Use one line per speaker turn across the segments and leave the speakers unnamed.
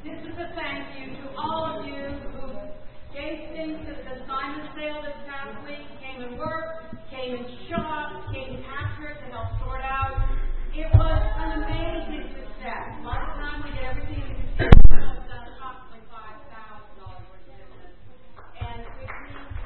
This is a thank you to all of you who gave things to the Simon sale this past week, came and worked, came and shopped, came after it to help sort out. It was an amazing success. By the time we get everything in the casino, we've done approximately $5,000 worth of business. And which means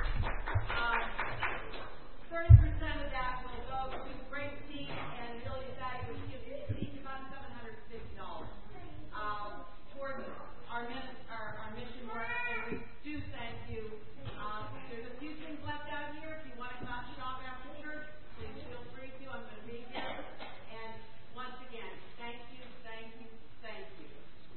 30% of that will go to Great Sea and Amelia Valley, which gives each about $750 towards our mission work. And we do thank you. There's a few things left out here. If you want to not shop after church, please feel free to. I'm going to be here. And once again, thank you, thank you, thank you.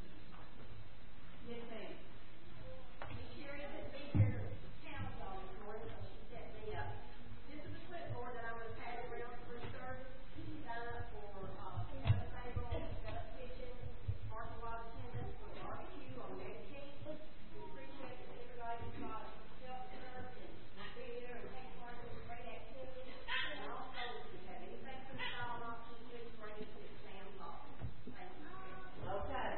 Yes, ma'am. Sherry has been here counts all this morning, so she set me up. This is a clipboard that I'm going to pass around for service. Sign up for set up table, set up kitchen, parking lot attendance for barbecue on May 18th. We appreciate that everybody got self-serve and be there and take part in this great activity. And also, if you have anything from the silent auction, please bring it to Sam's office. Thank you. Okay.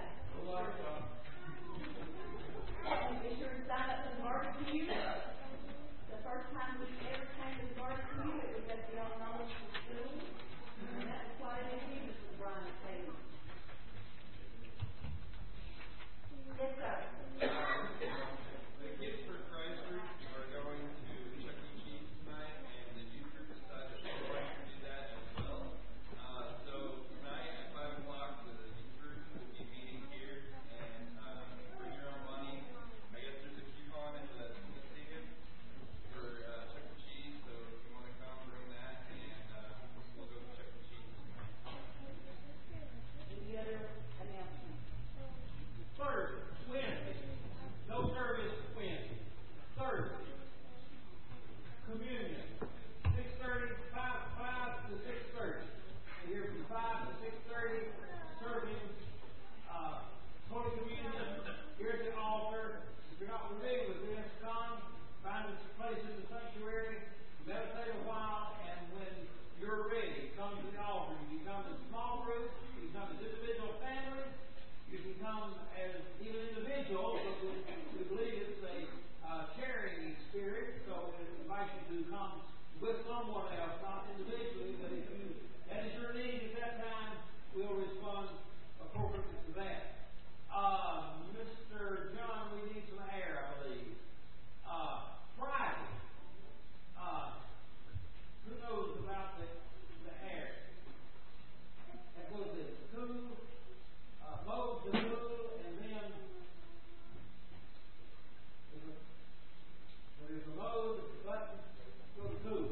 Be sure to sign up for the barbecue. The first time we ever came to the barbecue, it was at the Young Knowledge School. And that was quite an achievement for Brian Taylor. Yes, sir.
The kids for Christ group are going to Chuck E. Cheese tonight, and the youth group decided they wanted to do that as well. So tonight at 5 o'clock, the youth group will be meeting here, and bring your own money. I guess there's a coupon in the ticket for Chuck E. Cheese, so if you want to come, bring that, and we'll go to Chuck E. Cheese tonight.
Any other announcements?
Thursday, Wednesday, no service Wednesday. Thursday, communion, 6:30, 5 to 6:30. Here from 5 to 6:30, serving Holy Communion here at the altar. If you're not familiar with this, come, find a place in the sanctuary, meditate a while, and when you're ready, come to the altar. You can come in small groups, you can come as individual families, you can come as even individuals, but we believe it's a sharing experience, so we invite you to come with someone else, not individually, but if that is your need at that time, we'll respond appropriately to that. Mr. John, we need some air, I believe. Friday. Who knows about the air? That goes in cool, mode to cool, and then there's a mode button for the cool.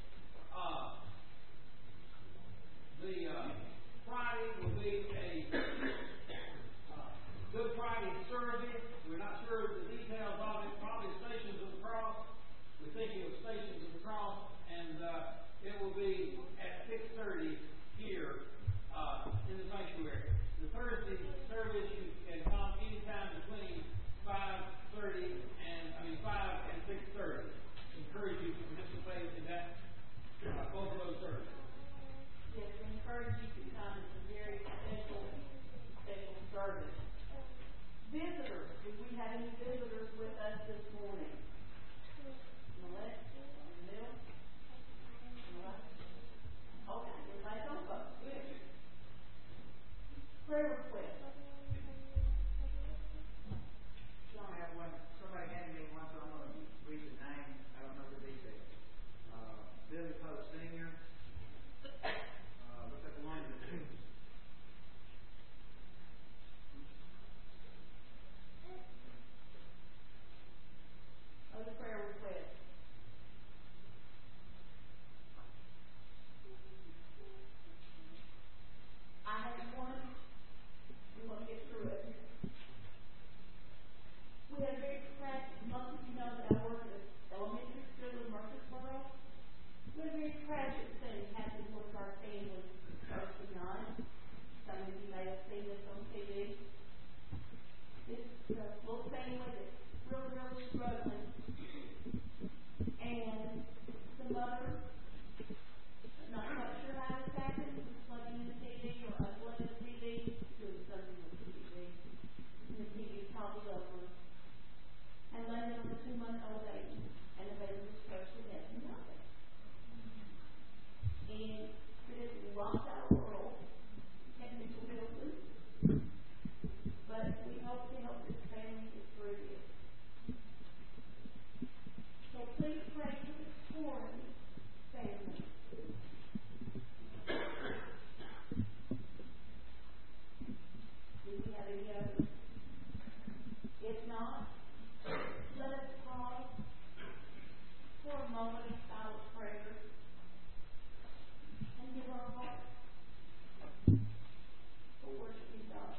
The Friday will be a Good Friday service. We're not sure of the details of it. Probably Stations of the Cross. We're thinking of Stations of the Cross, and it will be at 6:30 here in the sanctuary. The Thursday service, you can come anytime between 5 and 6:30. Encourage you to participate in that, both of those services.
Yes, we encourage you to come. It's a very special service. Visitors. Do we have any visitors with us this morning? Melissa? Mill? Okay, everybody's on phone. Good. Prayer request.
I have one. Somebody handed me one, so I'm going to read the name. I don't know the details. Billy Pope Sr. Looks like a woman.
Other prayer requests. I have one. We want to get through it. We had a very tragic, most of you know that I work at elementary school in Murfreesboro. We had a very tragic thing happen with our family Thursday night. Some of you may have seen this on TV. This little family that's really struggling. And the mother, not quite sure how this happened, was plugging in the TV or unplugging the TV, doing something with the TV. And the TV Warren family. Do we have any others? If not, let us pause for a moment of silent prayer and give our hearts for worshiping God.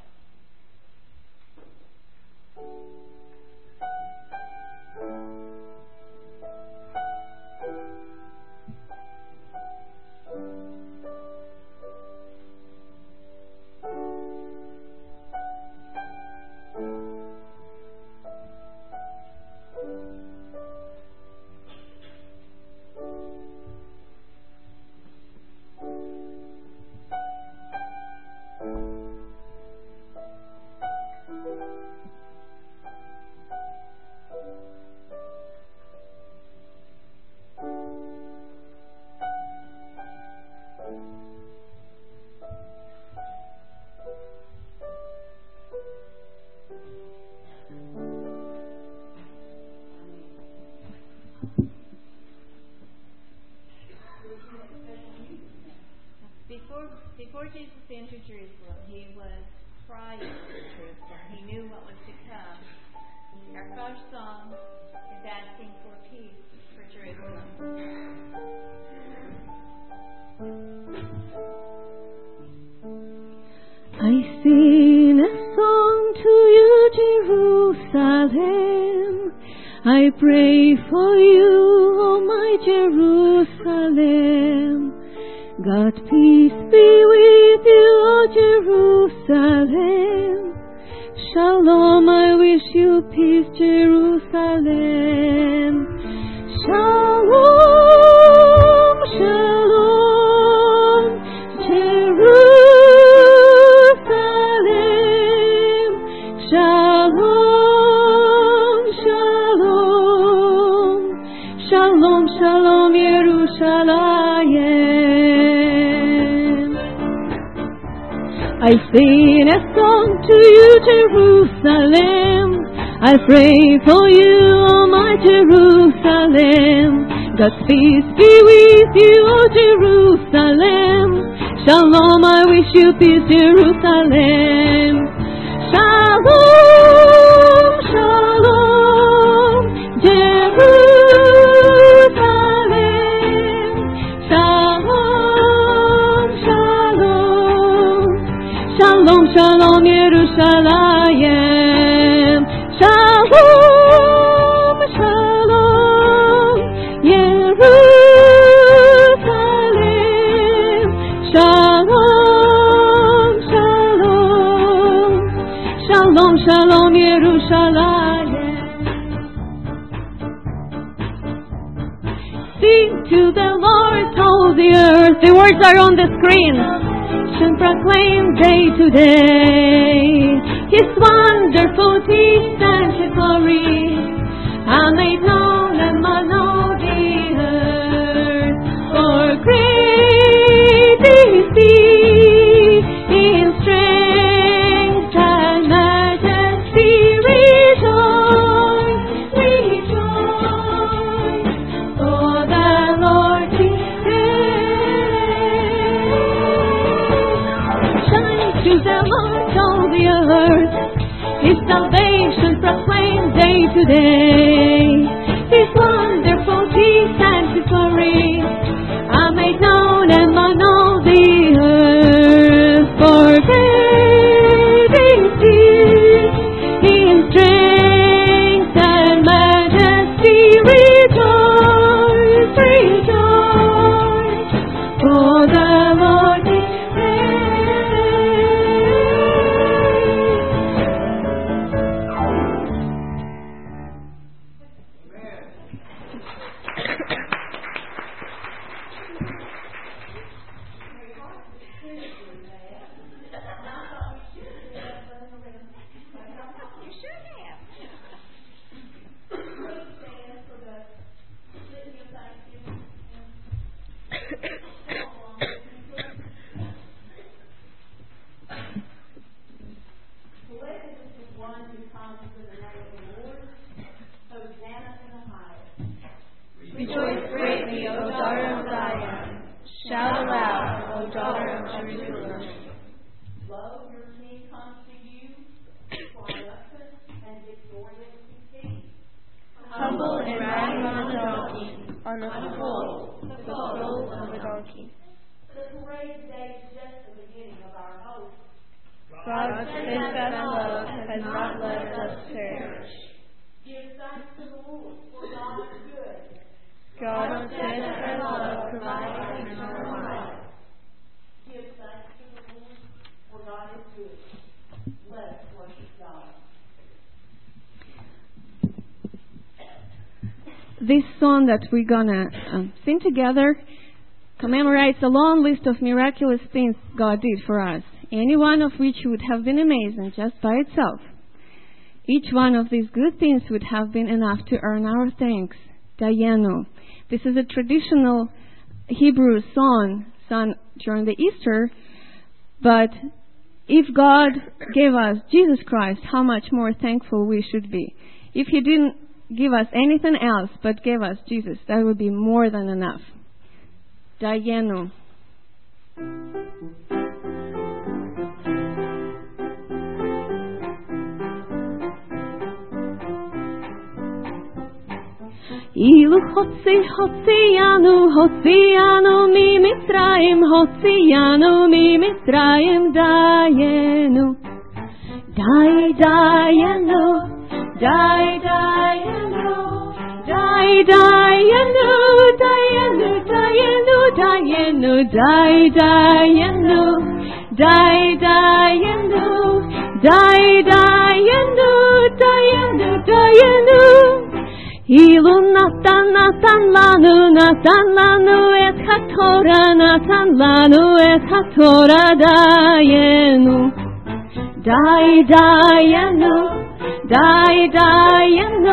Before Jesus entered Jerusalem, he was crying for Jerusalem. He knew what was to come. Our first song is asking for peace for Jerusalem.
I sing a song to you, Jerusalem. I pray for you, oh my Jerusalem. God, peace be with you, O Jerusalem. Shalom, I wish you peace, Jerusalem. Shalom, shalom, Jerusalem. Shalom, shalom, shalom, shalom, Yerushalayim. I sing a song to you, Jerusalem. I pray for you, oh my Jerusalem. God's peace be with you, oh Jerusalem. Shalom, I wish you peace, Jerusalem. Shalom, shalom, Jerusalem. Shalom, shalom, shalom, shalom, Yerushalayim. Shalom, shalom, Jerusalem. Shalom, shalom, shalom, shalom, Yerushalayim. Sing to the Lord, all the earth. The words are on the screen. And proclaim day to day His wonderful deeds and His glory. I made known and know the earth. For great is He in strength and majesty. Rejoice, rejoice, for the Lord is to the Lord all the earth. His salvation proclaimed day to day. His wonderful deeds and His glory are made known and on all the earth. For great is He in strength and majesty. Rejoice, rejoice, for the Lord is
Rejoice greatly,
on a foal, the foal of a donkey.
The parade today is just the beginning of our hope.
God's steadfast love has not left us perish.
Give thanks to the Lord, for God is good.
God's steadfast love provides eternal life.
Give thanks to the Lord, for God is good. Let us worship God.
This song that we're gonna sing together commemorates a long list of miraculous things God did for us, any one of which would have been amazing just by itself. Each one of these good things would have been enough to earn our thanks. Dayenu. This is a traditional Hebrew song sung during the Easter, but if God gave us Jesus Christ, how much more thankful we should be. If He didn't give us anything else but gave us Jesus, that would be more than enough. Dayenu. Ilu Hotzianu mi Mitzrayim, Hotzianu mi Mitzrayim, Dayenu, Dayenu, Dayenu, Dayenu, Dayenu, Dayenu, Dayenu, Dayenu, Dayenu, Dayenu, Dayenu, Dayenu. Ilu Natan lanu et haTorah, Natan lanu et haTorah, Dayenu, Dayenu, Dayenu,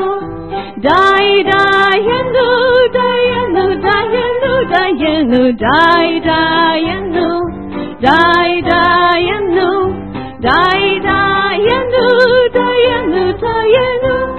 Dayenu, Dayenu, Dayenu, Dayenu, Dayenu, Dayenu, Dayenu, Dayenu, Dayenu.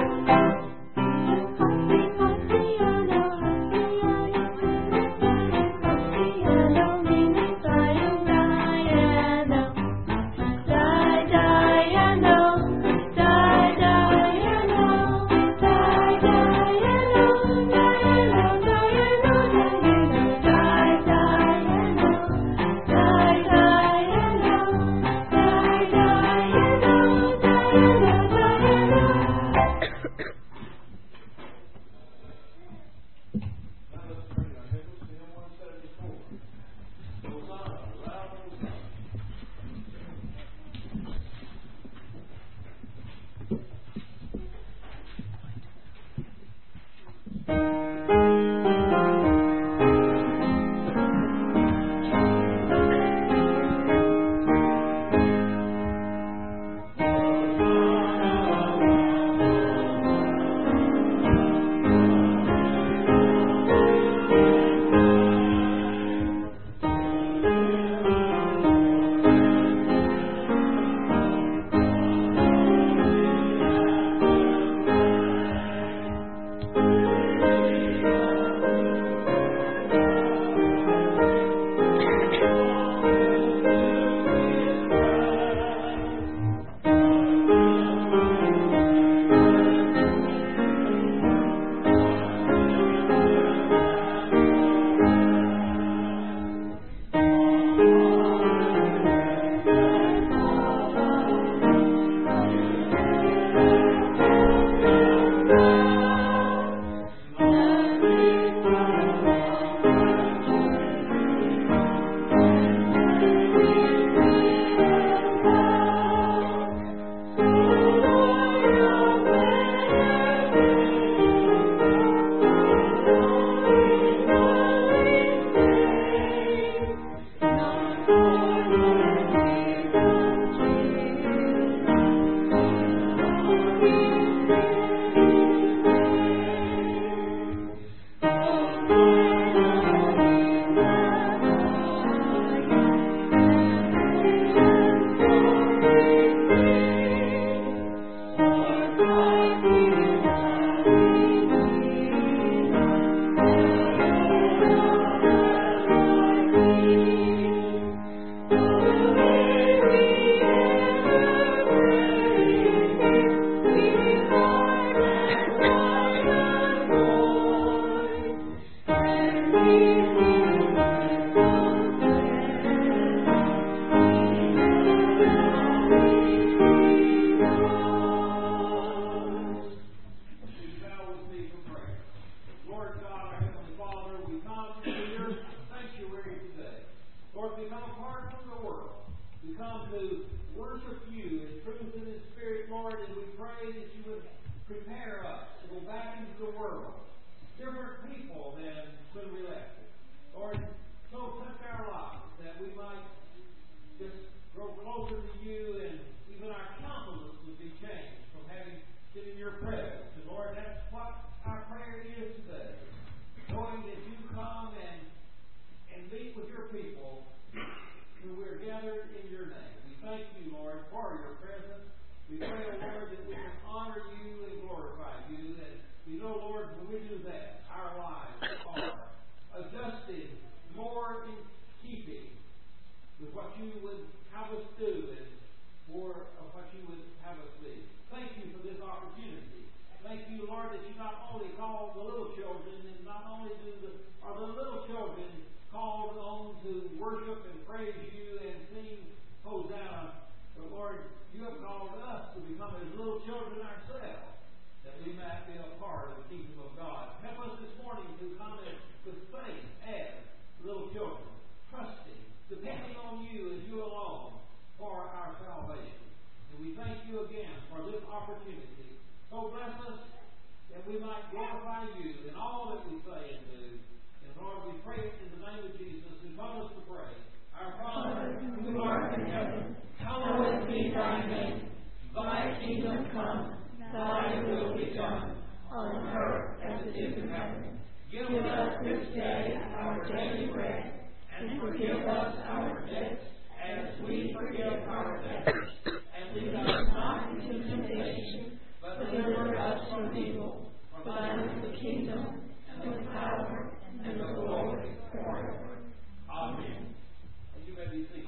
as we pray that you would prepare us to go back into the world, different people than when we left it. Lord, so touch our lives that we might just grow closer to you, and even our countenance would be changed from having been in your presence. And Lord, that's what our prayer is today. Knowing that you come and meet with your people who we're gathered in your name. We thank you, Lord, for your presence. We pray, O Lord, that we can honor you and glorify you. And we know, Lord, when we do that, our lives are adjusted more in keeping with what you would have us do and more of what you would have us be. Thank you for this opportunity. Thank you, Lord, that you not only call the little children, and not only are the little children called on to worship and praise you and sing Hosanna, but Lord, you have called us to become as little children ourselves, that we might be a part of the kingdom of God. Help us this morning to come with faith as little children, trusting, depending on you and you alone for our salvation. And we thank you again for this opportunity. So bless us that we might glorify you in all that we say and do. And Lord, we pray it in the name of Jesus, who taught us to pray. Our Father, who art in heaven, hallowed be thy name. Thy kingdom come, thy will be done, on earth as it is in heaven. Give us this day our daily bread, and forgive us our debts as we forgive our debtors. And lead us not into temptation, but deliver us from evil. For thine is the kingdom, and the power, and the glory forever. Amen. And you may be seated.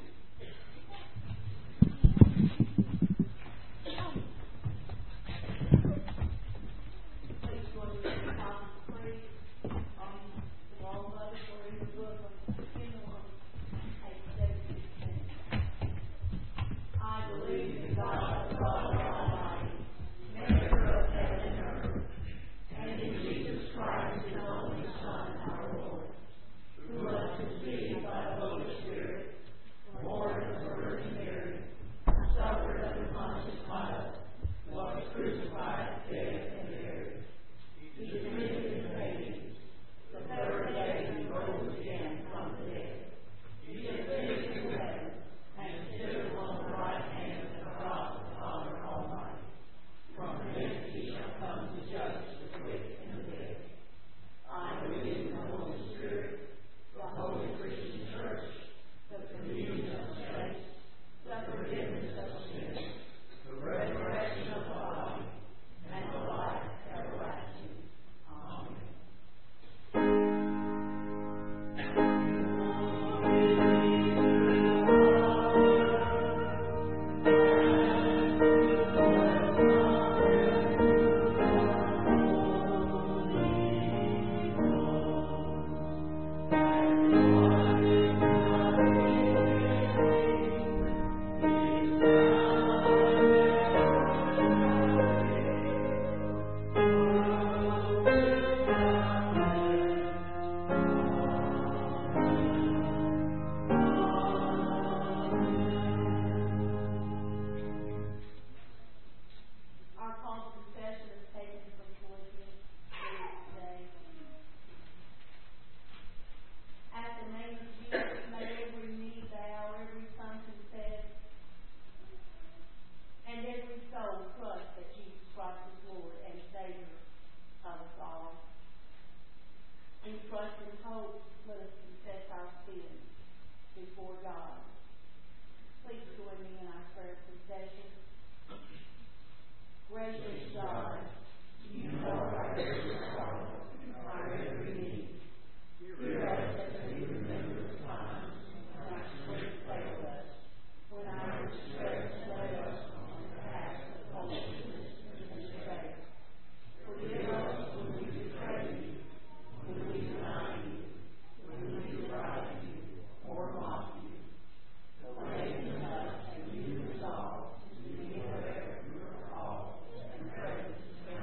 Please join me in the time of praise on the wall of us or in the book of Kingdom of page 716. I believe in God, the Father Almighty, maker of heaven and earth, and in Jesus Christ, his only Son, our Lord, who was conceived by the Holy Spirit, born of the Virgin Mary, suffered under Pontius Pilate, was crucified, dead, and buried. He descended into Hades. The third day he rose again from the dead. He ascended into heaven, and sitteth on the right hand of God the Father Almighty. From thence he shall come to judge the quick and the dead. I believe in the Holy Spirit, the Holy Christian Church, the communion of saints, the forgiveness of sins, the resurrection of the body, and the life everlasting. Amen. Our call to confession is taken from Philippians 3 today. At the name of Jesus, may every knee bow, every tongue confess, and every soul trust that Jesus Christ is Lord and Savior of us all. In trust and hope, let us confess our sins before God. Please join me in our prayer of confession. Gracious God, you know our every sorrow, our every need. Hear us as we remember the times when our strength failed us, when our distress led us on the path of holiness and faith. Forgive us when we betray you, when we deny you, when we deride you, or mock you. Awaken us and you resolve to be whatever you are called and present to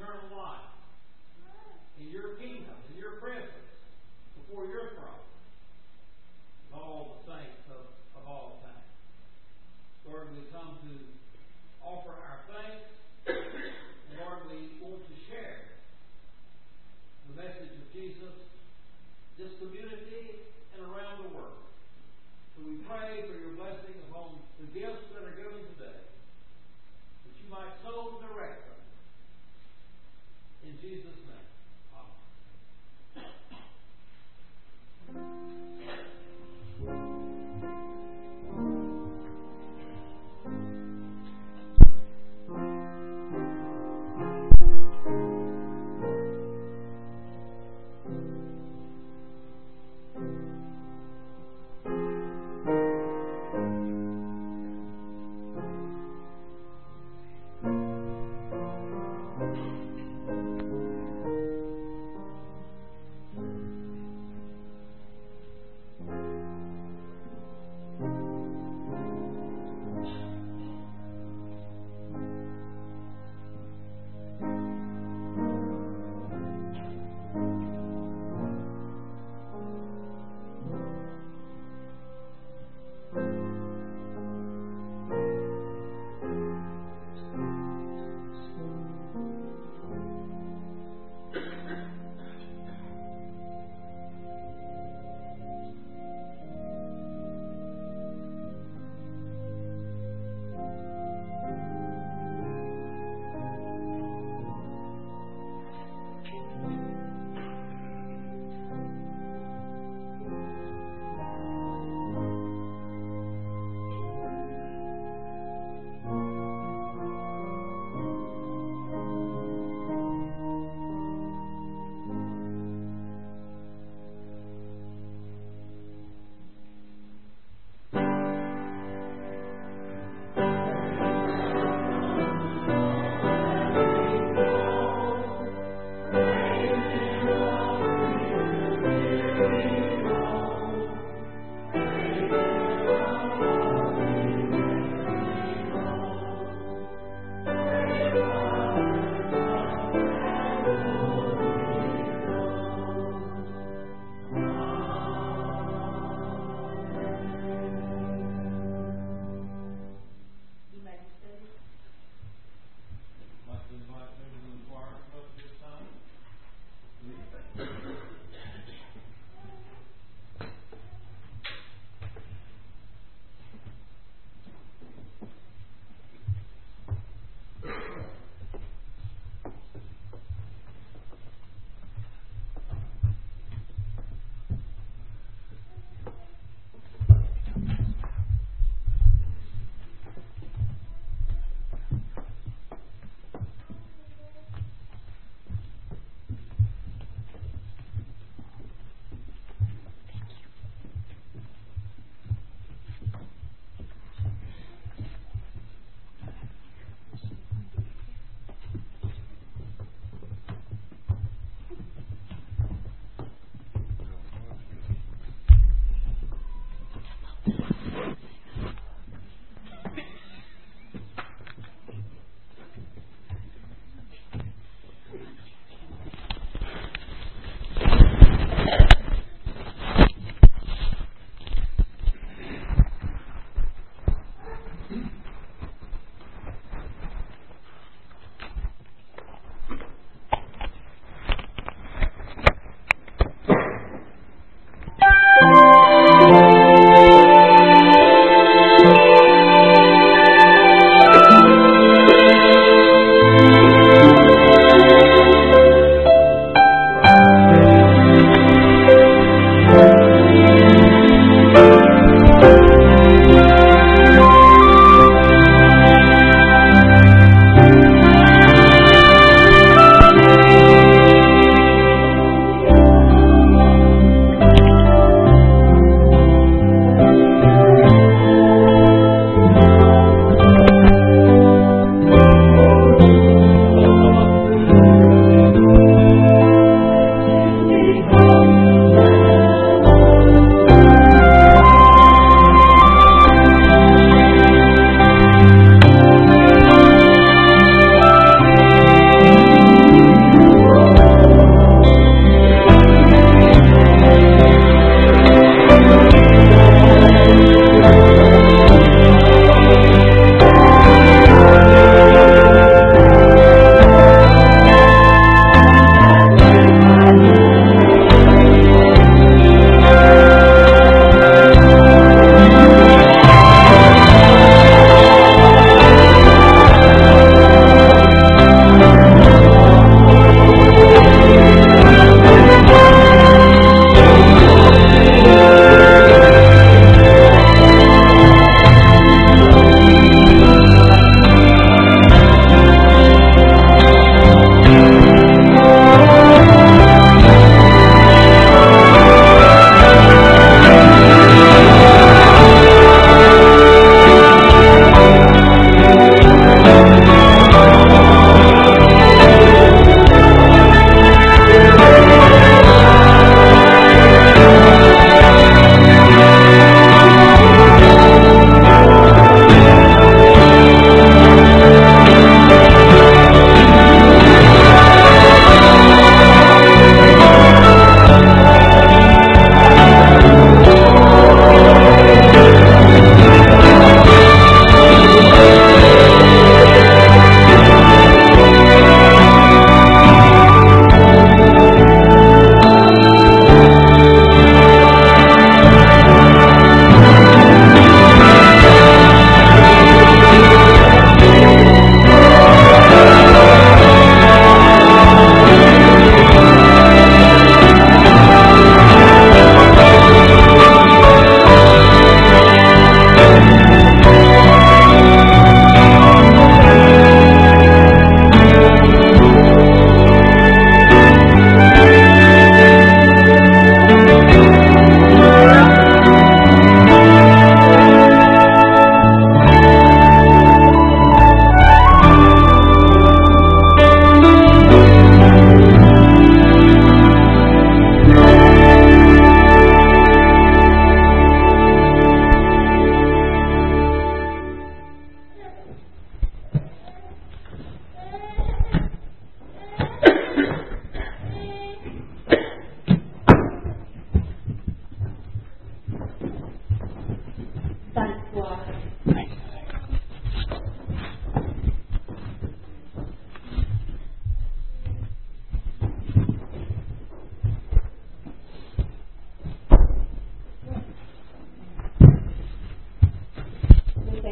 eternal life in your kingdom, in your presence, before your throne, with all the saints of all time. Lord, we come to offer our thanks, and Lord, we want to share the message of Jesus, this community, and around the world. So we pray for your blessing upon the gifts that are given today, that you might so direct them. In Jesus' name. Amen.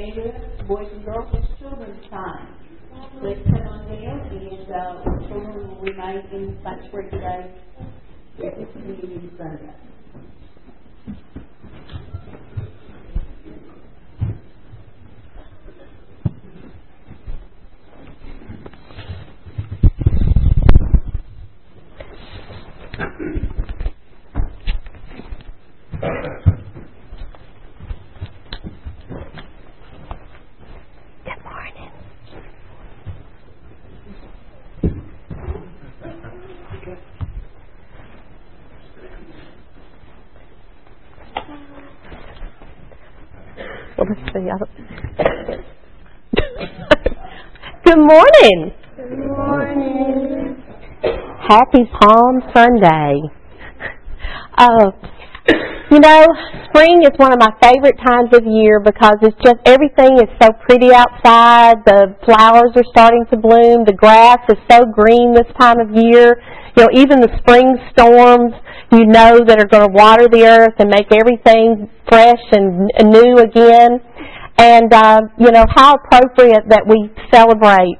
neighborhood, boys and girls, it's children's time. Let's come on down, and children will remain in sanctuary today every community Sunday.
Good morning.
Good morning.
Happy Palm Sunday. Spring is one of my favorite times of year because it's just everything is so pretty outside. The flowers are starting to bloom. The grass is so green this time of year. Even the spring storms, that are going to water the earth and make everything fresh and new again. And, how appropriate that we celebrate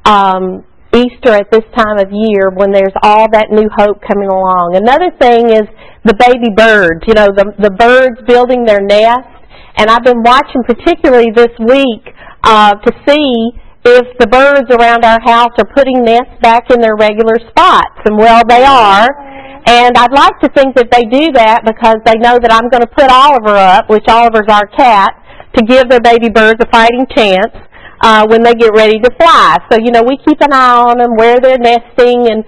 Easter at this time of year when there's all that new hope coming along. Another thing is the baby birds, the birds building their nest. And I've been watching particularly this week to see if the birds around our house are putting nests back in their regular spots. And, well, they are. And I'd like to think that they do that because they know that I'm going to put Oliver up, which Oliver's our cat, to give their baby birds a fighting chance when they get ready to fly. So, we keep an eye on them, where they're nesting, and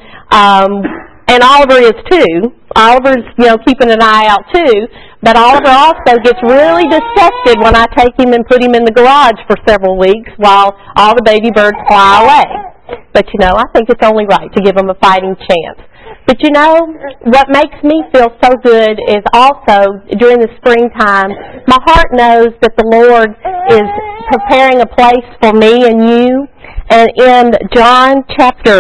Oliver is too. Oliver's, keeping an eye out too. But Oliver also gets really disgusted when I take him and put him in the garage for several weeks while all the baby birds fly away. But, I think it's only right to give them a fighting chance. But what makes me feel so good is also, during the springtime, my heart knows that the Lord is preparing a place for me and you. And in John chapter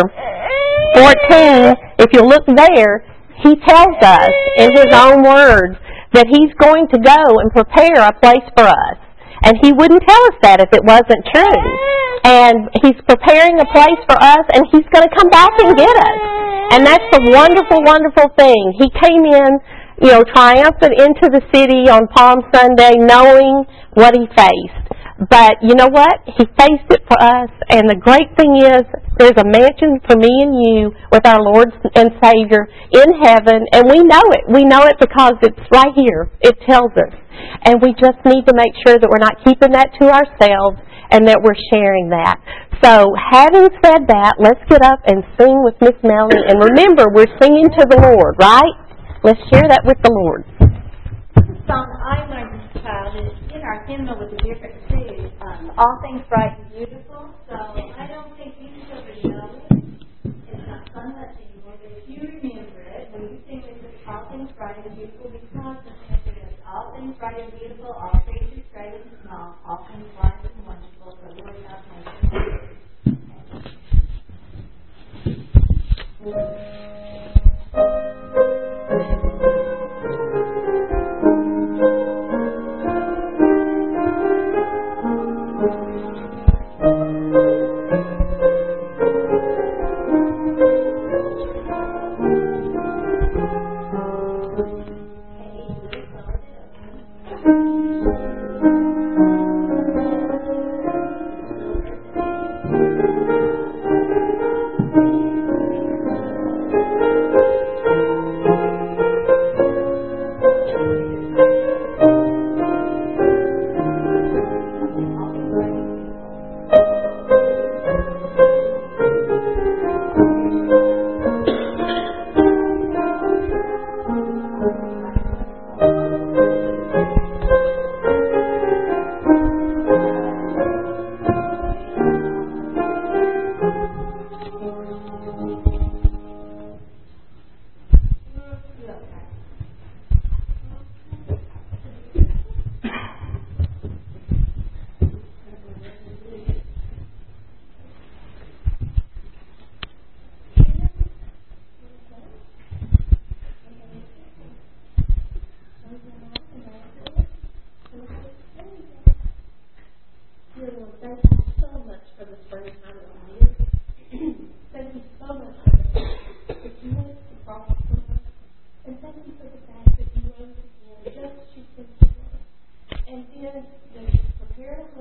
14, if you look there, He tells us in His own words that He's going to go and prepare a place for us. And He wouldn't tell us that if it wasn't true. And He's preparing a place for us, and He's going to come back and get us. And that's the wonderful, wonderful thing. He came in, triumphant into the city on Palm Sunday, knowing what He faced. But you know what? He faced it for us. And the great thing is, there's a mansion for me and you with our Lord and Savior in heaven. And we know it. We know it because it's right here. It tells us. And we just need to make sure that we're not keeping that to ourselves and that we're sharing that. So, having said that, let's get up and sing with Miss Melanie. And remember, we're singing to the Lord, right? Let's share that with the Lord.
The song I learned as a child is in our hymnal with the different too. All things bright and beautiful. So I don't think you children know it. It's not fun much anymore. But if you remember it, when you sing this, all things bright and beautiful, because it's all things bright and beautiful, all creatures great and small, all things wise and wonderful. The Lord God made it.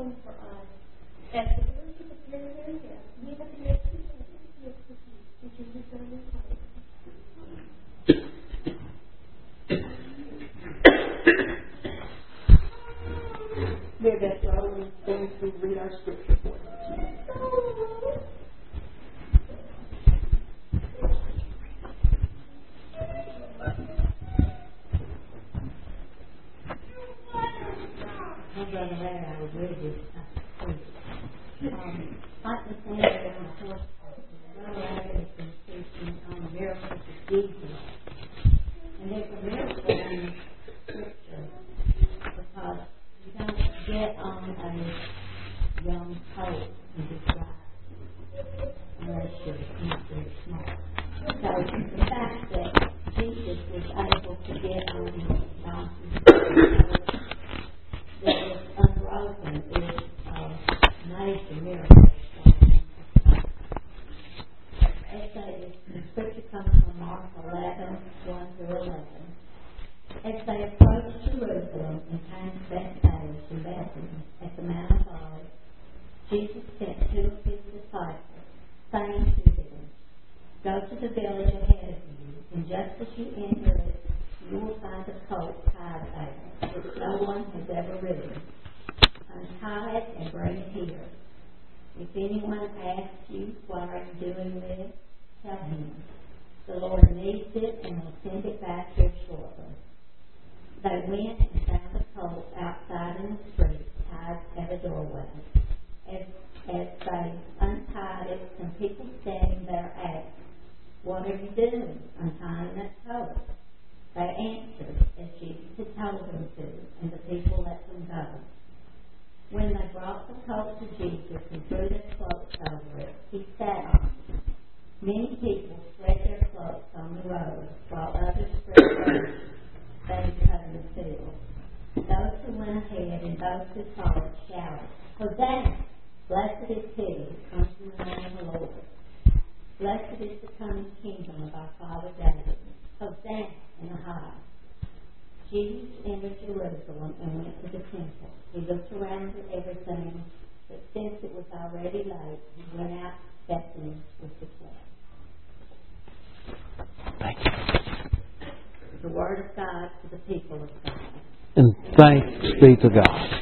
home for us. As the village is very, very young, we have to make two things, which is the son and father.
We're going to read our scripture for us.
Brother Larry, I was really good. Like the thing that on the horse, Brother Larry has been teaching on the miracles of Jesus. And there's a miracle in Scripture because you don't get on a young colt and just ride unless you're not very smart. So the fact that Jesus was able to get on the donkey that is unbroken is a major miracle. The scripture comes from Mark 11, 1 through 11. As they approached Jerusalem and came to Bethphage and Bethany at the Mount of Olives, Jesus sent two of his disciples, saying to them, "Go to the village ahead of you, and just as you enter it, you will find a colt tied there, which no one has ever ridden. Untie it and bring it here. If anyone asks you, 'Why are you doing this?' tell him, 'The Lord needs it and will send it back here shortly.'" They went and found the colt outside in the street, tied at a doorway. As they untied it, some people standing there asked, "What are you doing, untying that colt?" They answered as Jesus had told them to, and the people let them go. When they brought the colt to Jesus and threw their cloaks over it, he sat on it. Many people spread their cloaks on the road, while others spread theirs they cut in the field. Those who went ahead and those who followed shouted, "Hosanna! Blessed is he who comes in the name of the Lord. Blessed is the coming kingdom of our father David. Hosanna in the highest." Jesus entered Jerusalem and went to the temple. He looked around at everything, but since it was already late, he went out to Bethany with the 12.
Thank you.
The word of God to the people of God.
And thanks be to God.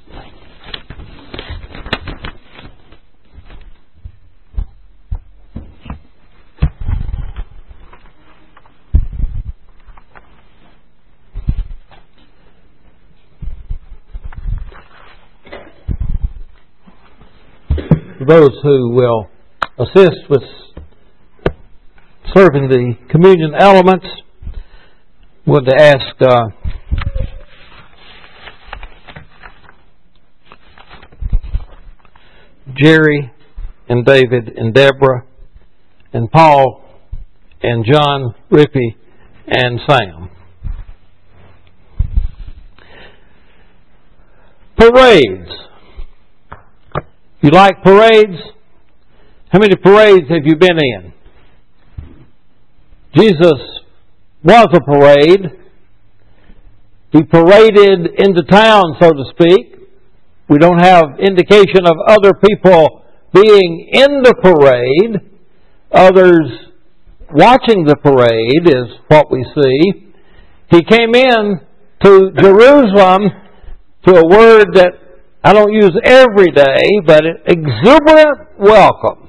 Those who will assist with serving the communion elements, would to ask Jerry and David and Deborah and Paul and John, Rippy and Sam. Parades. You like parades? How many parades have you been in? Jesus was a parade. He paraded into town, so to speak. We don't have indication of other people being in the parade. Others watching the parade is what we see. He came in to Jerusalem, to a word that I don't use every day, but an exuberant welcome.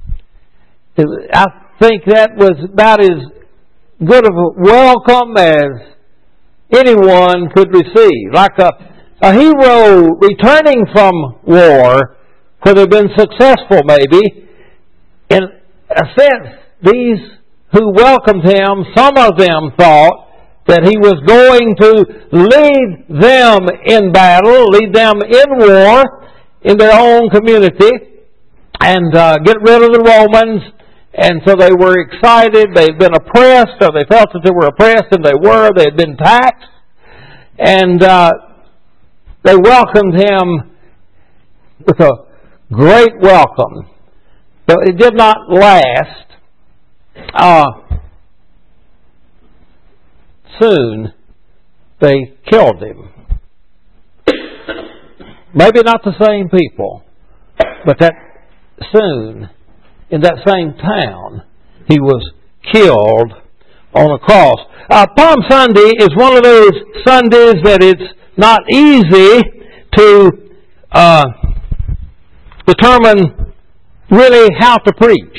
I think that was about as good of a welcome as anyone could receive. Like a hero returning from war, could have been successful maybe. In a sense, these who welcomed him, some of them thought that he was going to lead them in battle, lead them in war, in their own community, and get rid of the Romans. And so they were excited. They'd been oppressed, or they felt that they were oppressed, and they were. They had been taxed. And they welcomed him with a great welcome. But it did not last. Soon they killed him. maybe not the same people, but that soon, in that same town, he was killed on a cross. Palm Sunday is one of those Sundays that it's not easy to determine really how to preach.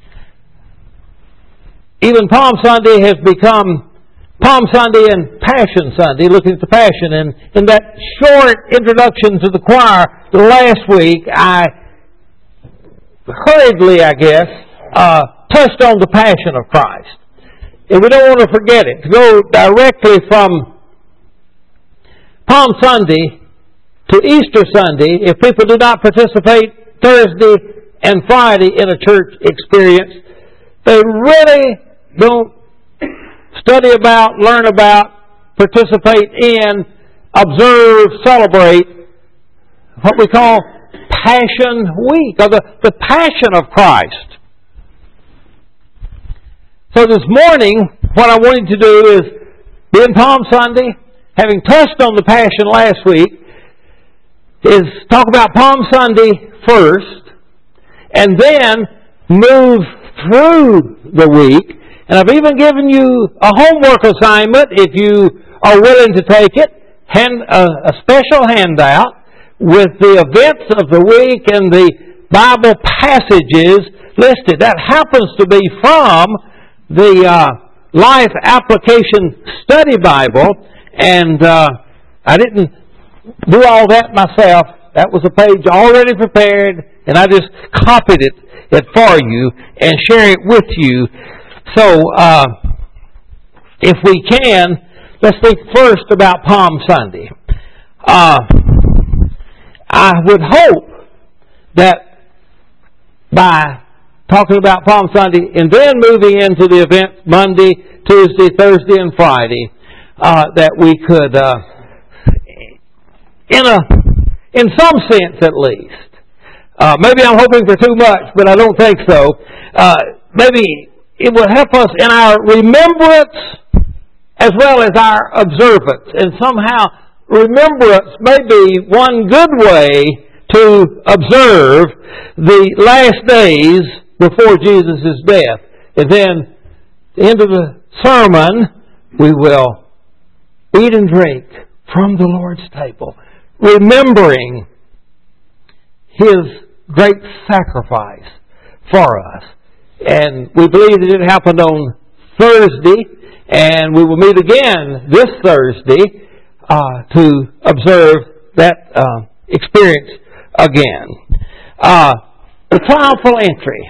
Even Palm Sunday has become Palm Sunday and Passion Sunday, looking at the Passion. And in that short introduction to the choir last week, I hurriedly, touched on the Passion of Christ. And we don't want to forget it. To go directly from Palm Sunday to Easter Sunday, if people do not participate Thursday and Friday in a church experience, they really don't study about, learn about, participate in, observe, celebrate what we call Passion Week, or the Passion of Christ. So this morning, what I wanted to do is, being Palm Sunday, having touched on the Passion last week, is talk about Palm Sunday first, and then move through the week. And I've even given you a homework assignment, if you are willing to take it, a special handout with the events of the week and the Bible passages listed. That happens to be from the Life Application Study Bible, and I didn't do all that myself. That was a page already prepared, and I just copied it for you and share it with you. So, if we can, let's think first about Palm Sunday. I would hope that by talking about Palm Sunday and then moving into the event Monday, Tuesday, Thursday, and Friday, that we could, in some sense at least, maybe I'm hoping for too much, but I don't think so. Maybe it will help us in our remembrance as well as our observance. And somehow remembrance may be one good way to observe the last days before Jesus' death. And then at the end of the sermon, we will eat and drink from the Lord's table, remembering His great sacrifice for us. And we believe that it happened on Thursday, and we will meet again this Thursday to observe that experience again. The triumphal entry.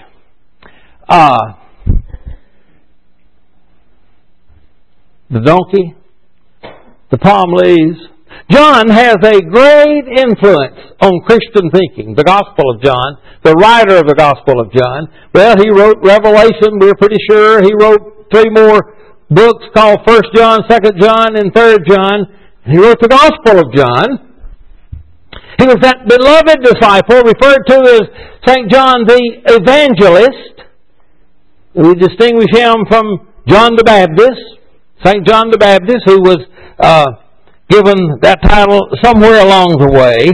The donkey, the palm leaves. John has a great influence on Christian thinking. The Gospel of John, the writer of the Gospel of John. Well, he wrote Revelation, we're pretty sure. He wrote 3 more books called 1 John, 2 John, and 3 John. He wrote the Gospel of John. He was that beloved disciple referred to as St. John the Evangelist. We distinguish him from John the Baptist. St. John the Baptist, who was given that title somewhere along the way.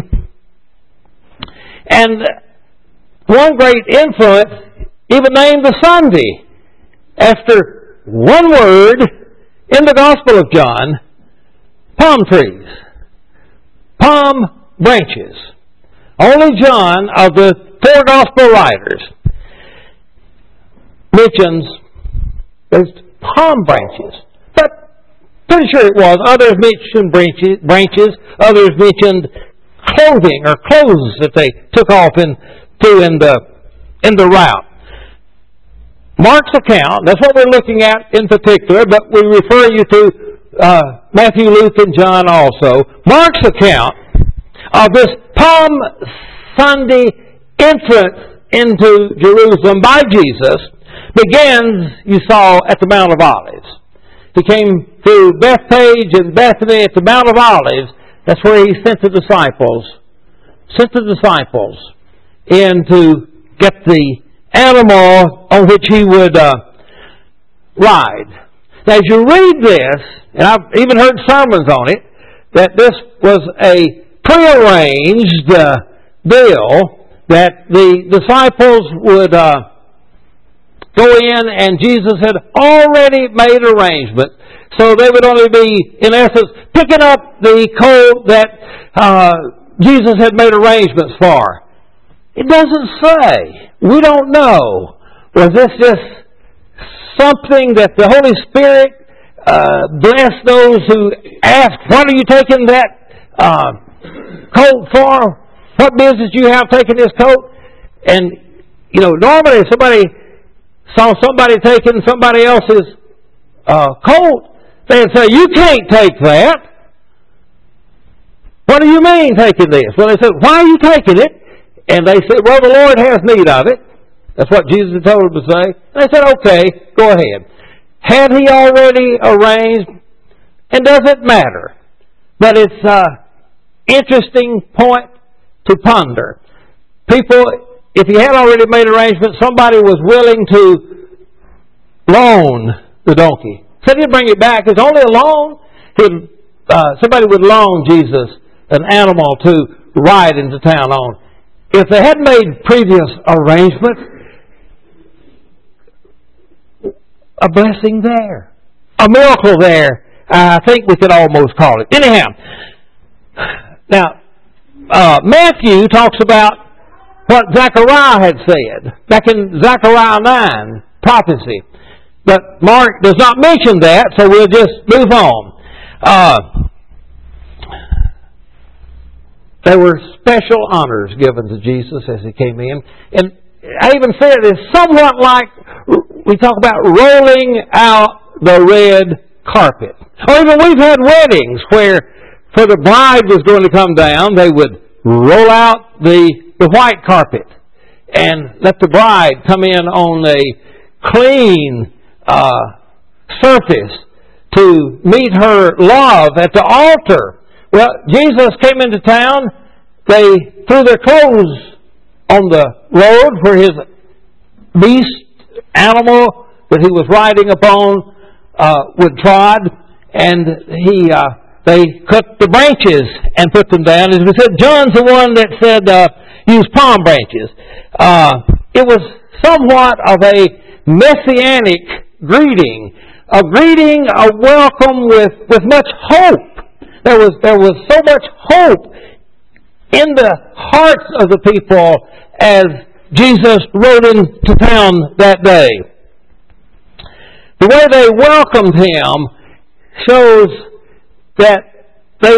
And one great influence even named the Sunday after one word in the Gospel of John: palm trees, palm branches. Only John of the 4 Gospel writers mentions those palm branches. But pretty sure it was. Others mentioned branches. Others mentioned clothing or clothes that they took off in the route. Mark's account, that's what we're looking at in particular, but we refer you to Matthew, Luke, and John also. Mark's account of this Palm Sunday entrance into Jerusalem by Jesus begins, you saw, at the Mount of Olives. He came through Bethpage and Bethany at the Mount of Olives. That's where he sent the disciples in to get the animal on which he would ride. Now, as you read this, and I've even heard sermons on it, that this was a prearranged deal that the disciples would go in, and Jesus had already made arrangements. So they would only be, in essence, picking up the coat that Jesus had made arrangements for. It doesn't say. We don't know. Was this just something that the Holy Spirit blessed those who asked, what are you taking that coat for? What business do you have taking this coat? And, normally if somebody saw somebody taking somebody else's coat, they'd say, you can't take that. What do you mean taking this? Well, they said, why are you taking it? And they said, well, the Lord has need of it. That's what Jesus had told them to say. And they said, okay, go ahead. Had he already arranged? It doesn't matter. But it's an interesting point to ponder. People, if he had already made arrangements, somebody was willing to loan the donkey. Said he'd bring it back. It's only a loan. Somebody would loan Jesus an animal to ride into town on. If they had made previous arrangements, a blessing there, a miracle there, I think we could almost call it. Anyhow, now, Matthew talks about what Zechariah had said back in Zechariah 9, prophecy. But Mark does not mention that, so we'll just move on. There were special honors given to Jesus as he came in. And I even said it's somewhat like we talk about rolling out the red carpet. Or even we've had weddings where for the bride was going to come down, they would roll out the white carpet and let the bride come in on a clean surface to meet her love at the altar. Well, Jesus came into town. They threw their clothes on the road where his beast, animal that he was riding upon, would trod, and they cut the branches and put them down. As we said, John's the one that said use palm branches. It was somewhat of a messianic greeting, a welcome with much hope. There was so much hope in the hearts of the people as Jesus rode into town that day. The way they welcomed him shows that they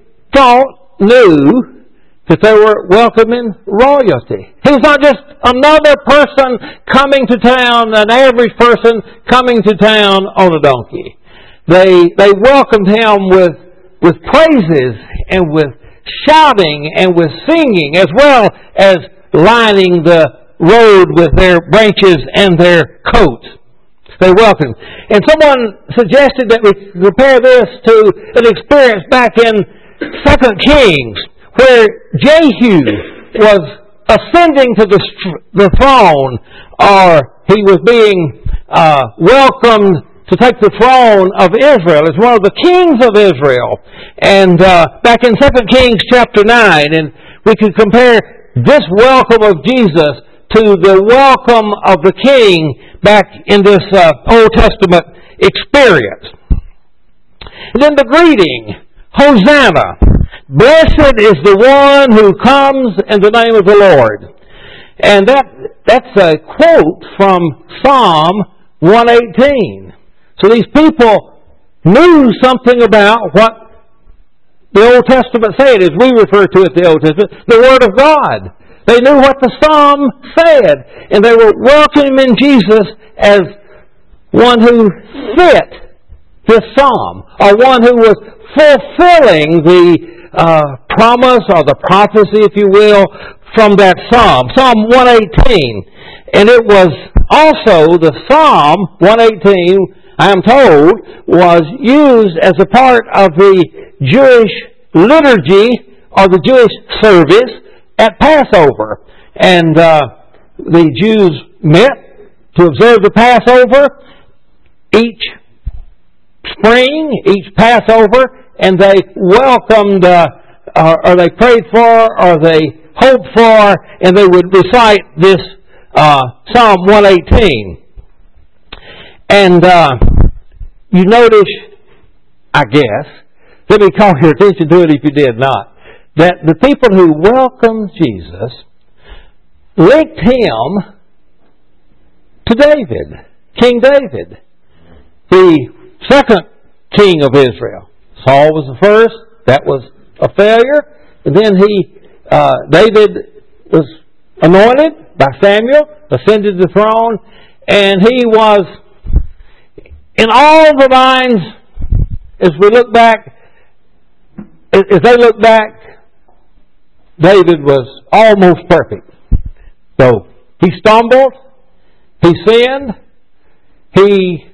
knew that they were welcoming royalty. He was not just another person coming to town, an average person coming to town on a donkey. They welcomed him with praises and with shouting and with singing, as well as lining the road with their branches and their coats. They welcomed. And someone suggested that we compare this to an experience back in 2 Kings, where Jehu was ascending to the throne, or he was being welcomed to take the throne of Israel as one of the kings of Israel. And back in 2 Kings chapter 9, and we could compare this welcome of Jesus to the welcome of the king back in this Old Testament experience. And then the greeting, Hosanna. Blessed is the one who comes in the name of the Lord. And that's a quote from Psalm 118. So these people knew something about what the Old Testament said, as we refer to it, the Old Testament, the Word of God. They knew what the Psalm said, and they were welcoming Jesus as one who fit this Psalm, or one who was fulfilling the promise or the prophecy, if you will, from that Psalm, Psalm 118. And it was also the Psalm 118, I am told, was used as a part of the Jewish liturgy or the Jewish service at Passover. And the Jews met to observe the Passover each spring, each Passover, and they welcomed or they prayed for, or they hoped for, and they would recite this Psalm 118. And you notice, I guess, let me call your attention to it if you did not, that the people who welcomed Jesus linked him to David, King David, the second king of Israel. Saul was the first. That was a failure. And then David was anointed by Samuel, ascended the throne, and he was, in all the minds, as we look back, as they look back, David was almost perfect. So he stumbled, he sinned, he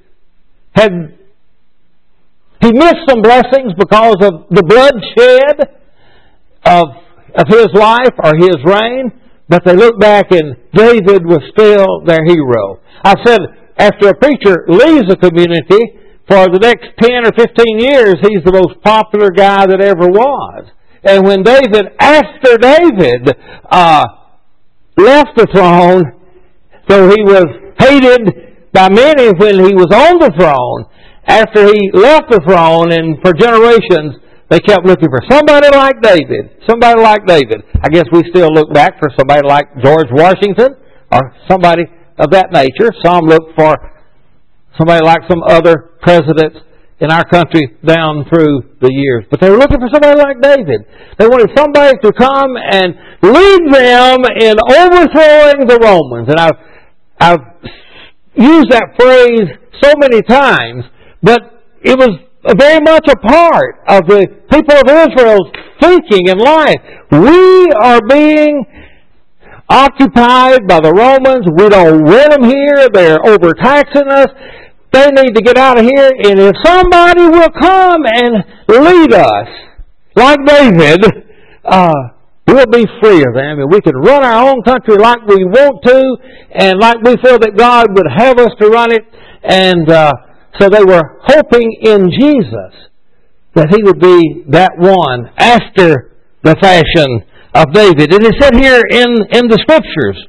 missed some blessings because of the bloodshed of his life or his reign, but they look back and David was still their hero. I said, after a preacher leaves a community, for the next 10 or 15 years, he's the most popular guy that ever was. And when after David left the throne, so he was hated by many when he was on the throne, after he left the throne, and for generations, they kept looking for somebody like David. Somebody like David. I guess we still look back for somebody like George Washington, or somebody of that nature. Some look for somebody like some other presidents in our country down through the years. But they were looking for somebody like David. They wanted somebody to come and lead them in overthrowing the Romans. And I've used that phrase so many times, but it was very much a part of the people of Israel's thinking and life. We are being occupied by the Romans. We don't want them here. They're overtaxing us. They need to get out of here. And if somebody will come and lead us, like David, we'll be free of them. And we can run our own country like we want to, and like we feel that God would have us to run it. And so they were hoping in Jesus that He would be that one after the fashion of David. And it said here in the Scriptures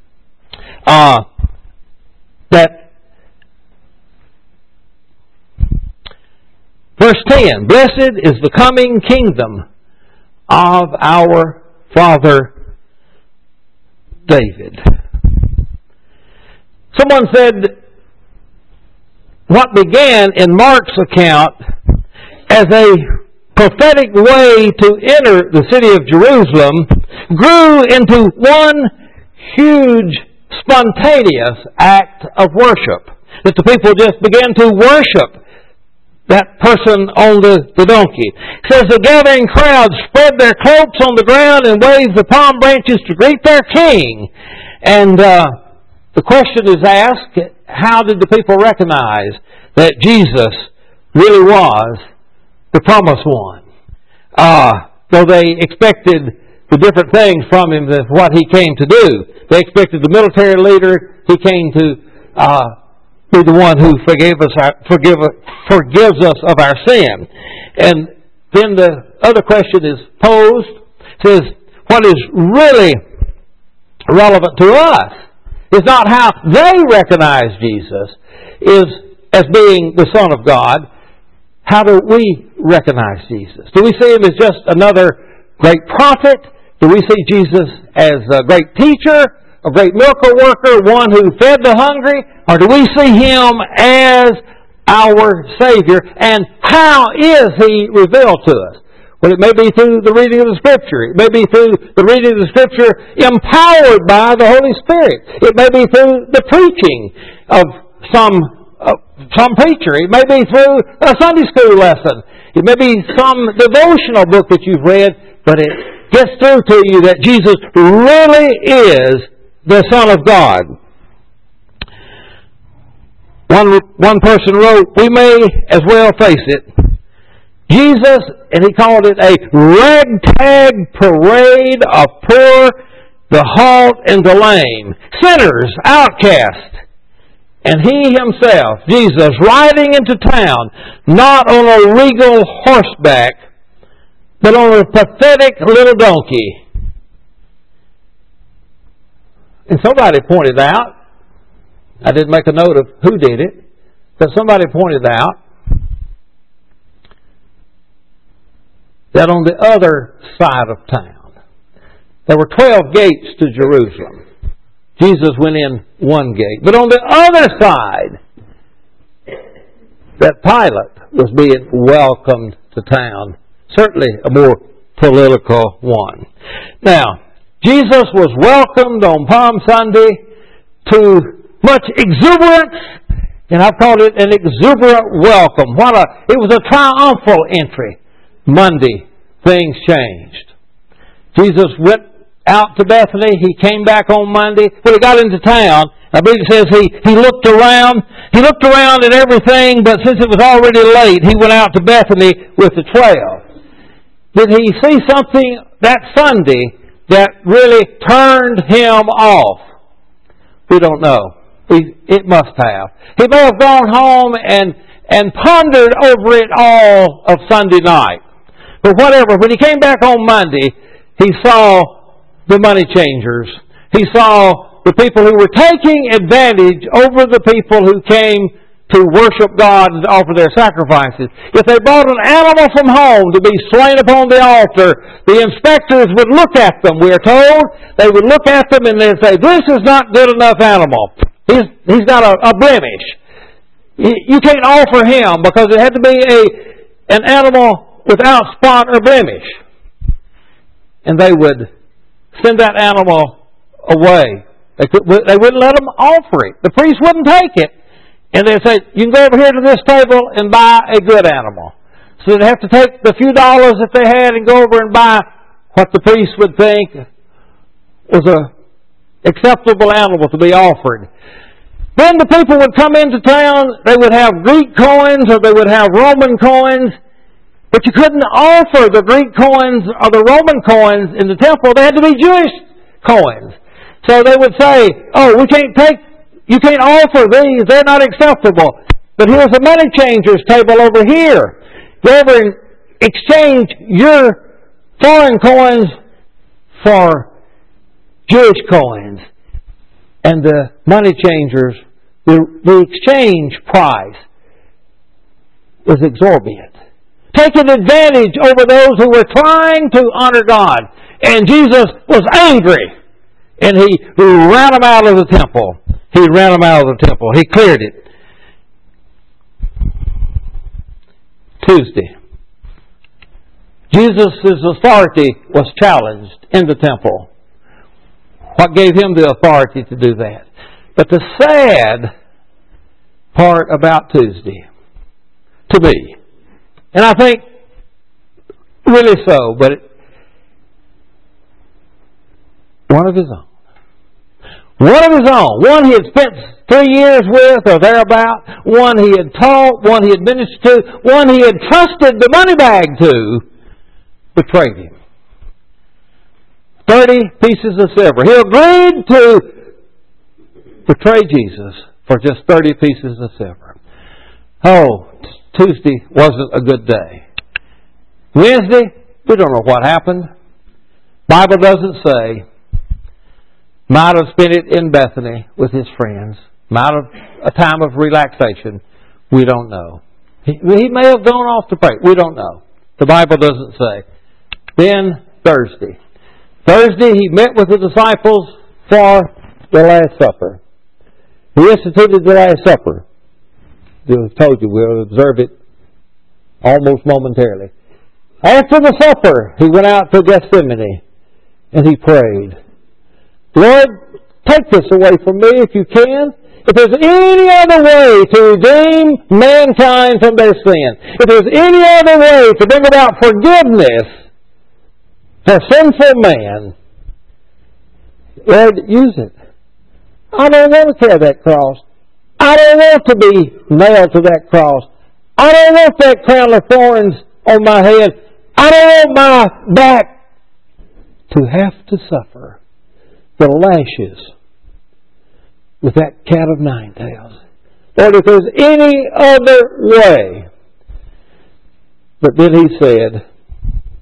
that verse 10, blessed is the coming kingdom of our father David. Someone said what began in Mark's account as a prophetic way to enter the city of Jerusalem grew into one huge spontaneous act of worship. That the people just began to worship that person on the donkey. It says the gathering crowd spread their cloaks on the ground and waved the palm branches to greet their king. And the question is asked, how did the people recognize that Jesus really was the promised one? Though they expected the different things from him than what he came to do. They expected the military leader. He came to be the one who forgives us of our sin. And then the other question is posed. It says, what is really relevant to us is not how they recognize Jesus as being the Son of God. How do we recognize Jesus? Do we see Him as just another great prophet? Do we see Jesus as a great teacher, a great miracle worker, one who fed the hungry? Or do we see Him as our Savior? And how is He revealed to us? Well, it may be through the reading of the Scripture. It may be through the reading of the Scripture empowered by the Holy Spirit. It may be through the preaching of some preacher. It may be through a Sunday school lesson. It may be some devotional book that you've read, but it gets through to you that Jesus really is the Son of God. One person wrote, we may as well face it. Jesus, and he called it a ragtag parade of poor, the halt, and the lame, sinners, outcasts. And He Himself, Jesus, riding into town, not on a regal horseback, but on a pathetic little donkey. And somebody pointed out, I didn't make a note of who did it, but somebody pointed out that on the other side of town, there were 12 gates to Jerusalem. Jesus went in one gate. But on the other side, that Pilate was being welcomed to town. Certainly a more political one. Now, Jesus was welcomed on Palm Sunday to much exuberance, and I've called it an exuberant welcome. It was a triumphal entry. Monday, things changed. Jesus went out to Bethany. He came back on Monday. When he got into town, I believe it says he looked around. He looked around at everything, but since it was already late, he went out to Bethany with the 12. Did he see something that Sunday that really turned him off? We don't know. It must have. He may have gone home and pondered over it all of Sunday night. But whatever, when he came back on Monday, he saw the money changers. He saw the people who were taking advantage over the people who came to worship God and offer their sacrifices. If they brought an animal from home to be slain upon the altar, the inspectors would look at them, we are told. They would look at them and they'd say, this is not good enough animal. He's got a blemish. You can't offer him because it had to be an animal without spot or blemish. And they would send that animal away. They wouldn't let them offer it. The priest wouldn't take it. And they'd say, you can go over here to this table and buy a good animal. So they'd have to take the few dollars that they had and go over and buy what the priest would think was a acceptable animal to be offered. Then the people would come into town, they would have Greek coins or they would have Roman coins, but you couldn't offer the Greek coins or the Roman coins in the temple. They had to be Jewish coins. So they would say, you can't offer these, they're not acceptable. But here's a money changer's table over here. Go over and exchange your foreign coins for Jewish coins. And the money changers, the exchange price was exorbitant. Taking advantage over those who were trying to honor God. And Jesus was angry. And he ran them out of the temple. He ran them out of the temple. He cleared it. Tuesday. Jesus' authority was challenged in the temple. What gave him the authority to do that? But the sad part about Tuesday, to me, and I think really so, but one of his own. One of his own. One he had spent 3 years with or thereabout. One he had taught. One he had ministered to. One he had trusted the money bag to. Betrayed him. 30 pieces of silver. He agreed to betray Jesus for just 30 pieces of silver. Oh, Tuesday wasn't a good day. Wednesday, we don't know what happened. Bible doesn't say. Might have spent it in Bethany with his friends. Might have a time of relaxation. We don't know. He may have gone off to pray. We don't know. The Bible doesn't say. Then Thursday. Thursday he met with the disciples for the Last Supper. He instituted the Last Supper. I told you we'll observe it almost momentarily. After the supper, he went out to Gethsemane and he prayed. Lord, take this away from me if you can. If there's any other way to redeem mankind from their sin, if there's any other way to bring about forgiveness for sinful man, Lord, use it. I don't want to carry that cross. I don't want to be nailed to that cross. I don't want that crown of thorns on my head. I don't want my back to have to suffer the lashes with that cat of nine tails. Lord, if there's any other way. But then he said,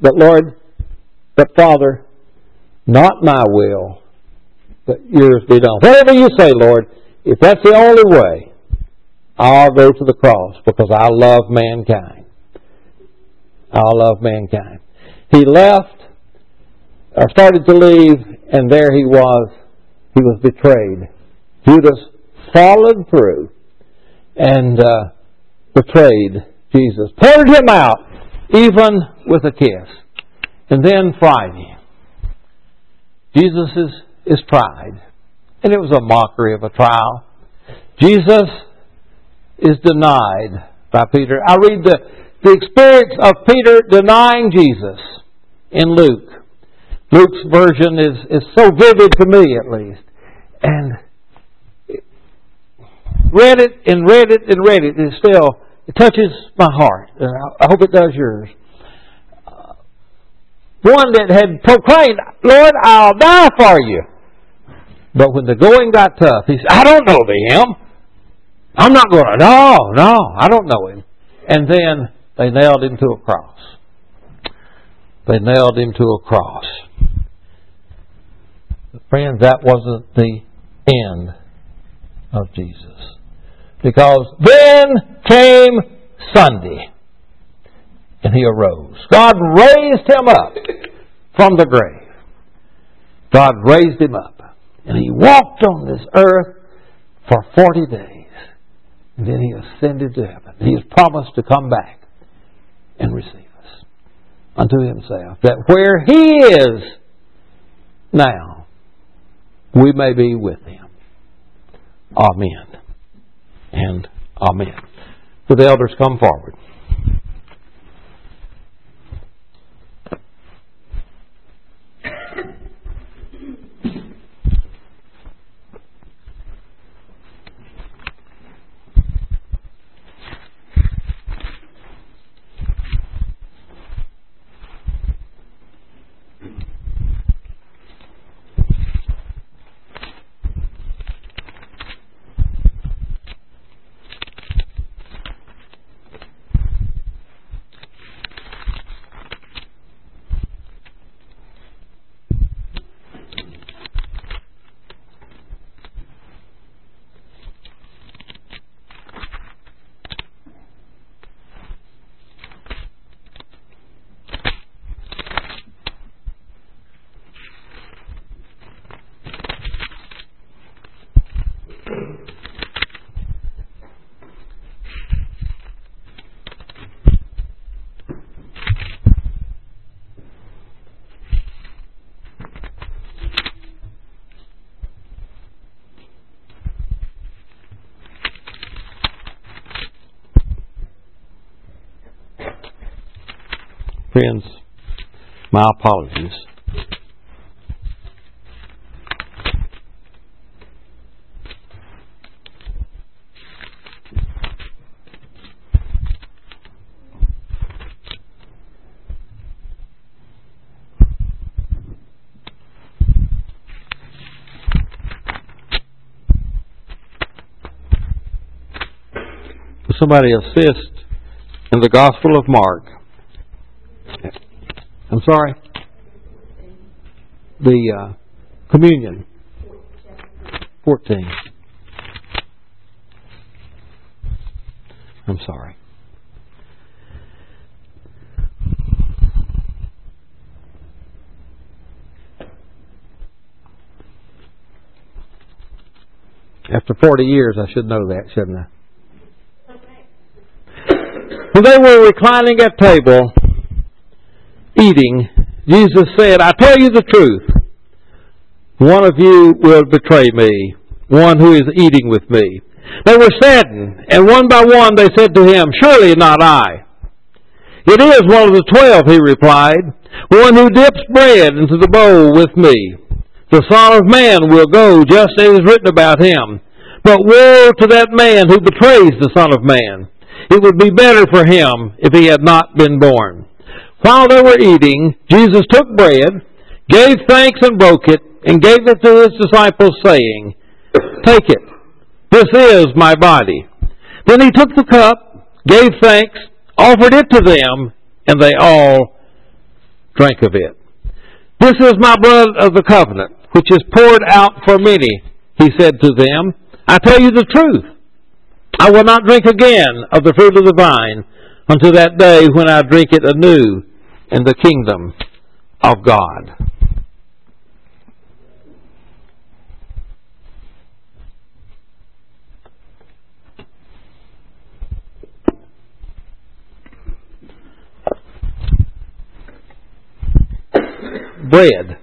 But Father, not my will, but yours be done. Whatever you say, Lord, if that's the only way, I'll go to the cross because I love mankind. I love mankind. He left, or started to leave, and there he was. He was betrayed. Judas followed through and betrayed Jesus. Poured him out, even with a kiss. And then Friday, Jesus is tried. And it was a mockery of a trial. Jesus is denied by Peter. I read the experience of Peter denying Jesus in Luke. Luke's version is so vivid to me, at least. And read it. It touches my heart. I hope it does yours. One that had proclaimed, Lord, I'll die for you. But when the going got tough, he said, I don't know him. I'm not going to. No, I don't know him. And then they nailed him to a cross. They nailed him to a cross. But friends, that wasn't the end of Jesus. Because then came Sunday. And he arose. God raised him up from the grave. God raised him up. And he walked on this earth for 40 days. And then he ascended to heaven. He has promised to come back and receive us unto himself. That where he is now, we may be with him. Amen. And amen. Would the elders come forward? Friends, my apologies. Will somebody assist in the Gospel of Mark? I'm sorry? The communion. 14. I'm sorry. After 40 years, I should know that, shouldn't I? When they were reclining at table, eating, Jesus said, I tell you the truth. One of you will betray me, one who is eating with me. They were saddened, and one by one they said to him, surely not I. It is one of the 12, he replied, one who dips bread into the bowl with me. The Son of Man will go just as is written about him. But woe to that man who betrays the Son of Man. It would be better for him if he had not been born. While they were eating, Jesus took bread, gave thanks and broke it, and gave it to his disciples, saying, take it, this is my body. Then he took the cup, gave thanks, offered it to them, and they all drink of it. This is my blood of the covenant, which is poured out for many, he said to them. I tell you the truth. I will not drink again of the fruit of the vine until that day when I drink it anew in the kingdom of God. Bread.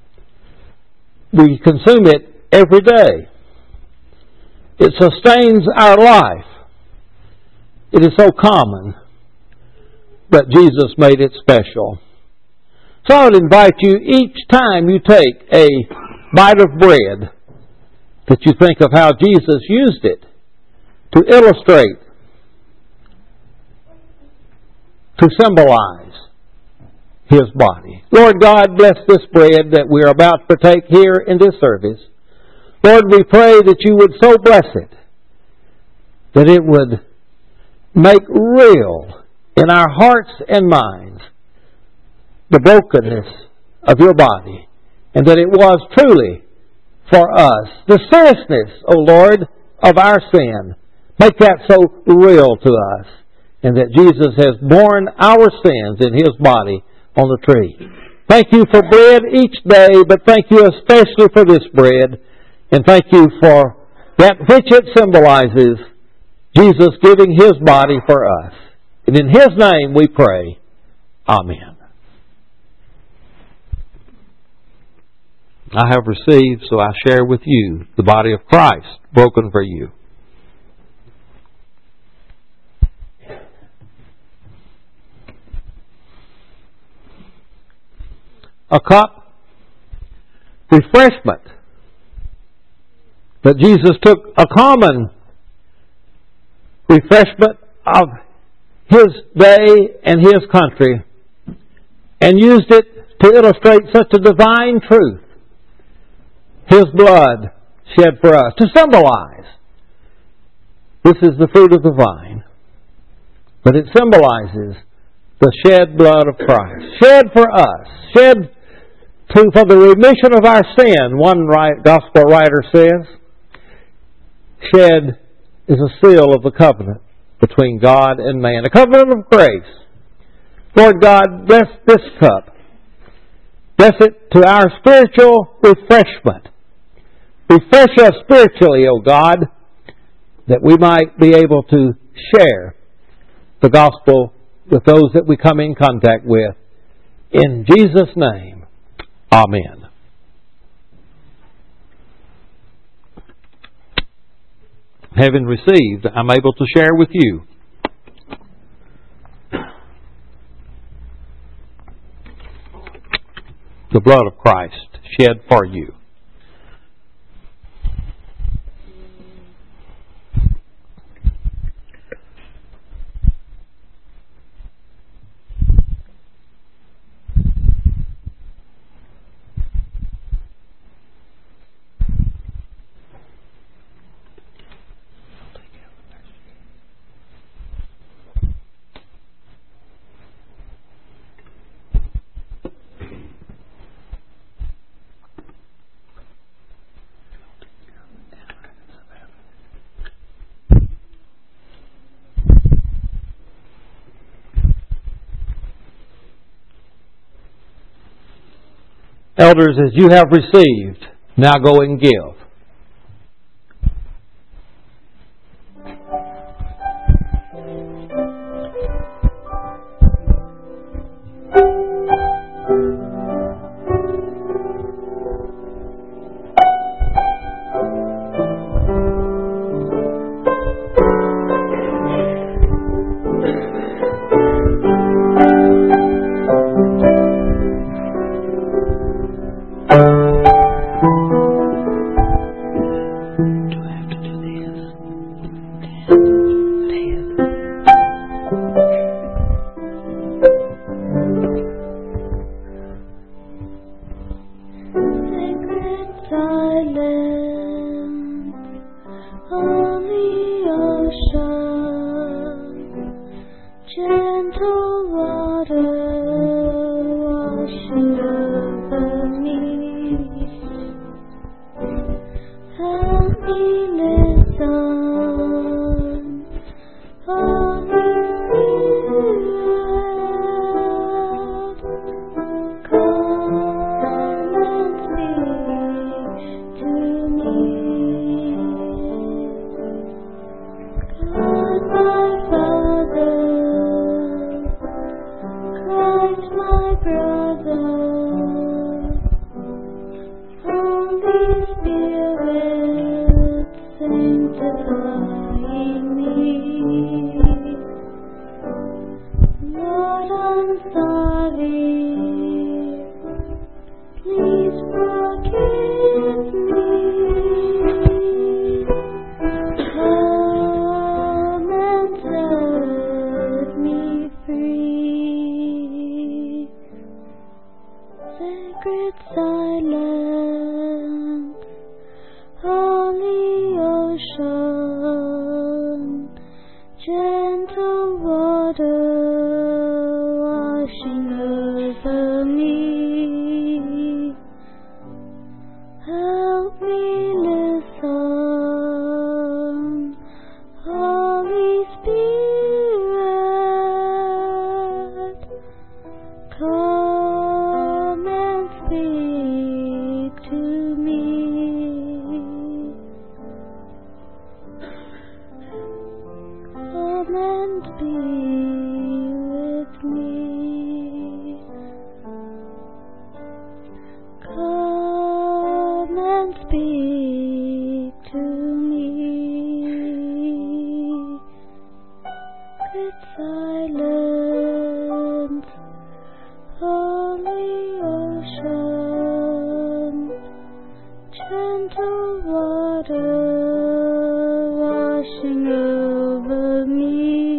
We consume it every day. It sustains our life. It is so common, but Jesus made it special. So I would invite you, each time you take a bite of bread, that you think of how Jesus used it to illustrate, to symbolize His body. Lord God, bless this bread that we are about to partake here in this service. Lord, we pray that you would so bless it that it would make real in our hearts and minds the brokenness of your body, and that it was truly for us. The seriousness, O Lord, of our sin. Make that so real to us, and that Jesus has borne our sins in His body on the tree. Thank you for bread each day, but thank you especially for this bread, and thank you for that which it symbolizes, Jesus giving His body for us. And in His name we pray. Amen. I have received, so I share with you the body of Christ broken for you. A cup, refreshment. But Jesus took a common refreshment of His day and His country and used it to illustrate such a divine truth. His blood shed for us, to symbolize. This is the fruit of the vine. But it symbolizes the shed blood of Christ. Shed for us. Shed for the remission of our sin, one gospel writer says. Shed is a seal of the covenant between God and man, a covenant of grace. Lord God, bless this cup. Bless it to our spiritual refreshment. Refresh us spiritually, O God, that we might be able to share the gospel with those that we come in contact with. In Jesus' name, amen. Having received, I'm able to share with you the blood of Christ shed for you. Elders, as you have received, now go and give.
Gentle water wash silence, holy ocean, gentle water washing over me. Help me listen, Holy Spirit, come and speak to me. Come and be with me. Come and speak to me. With silence, holy ocean, gentle water washing over me.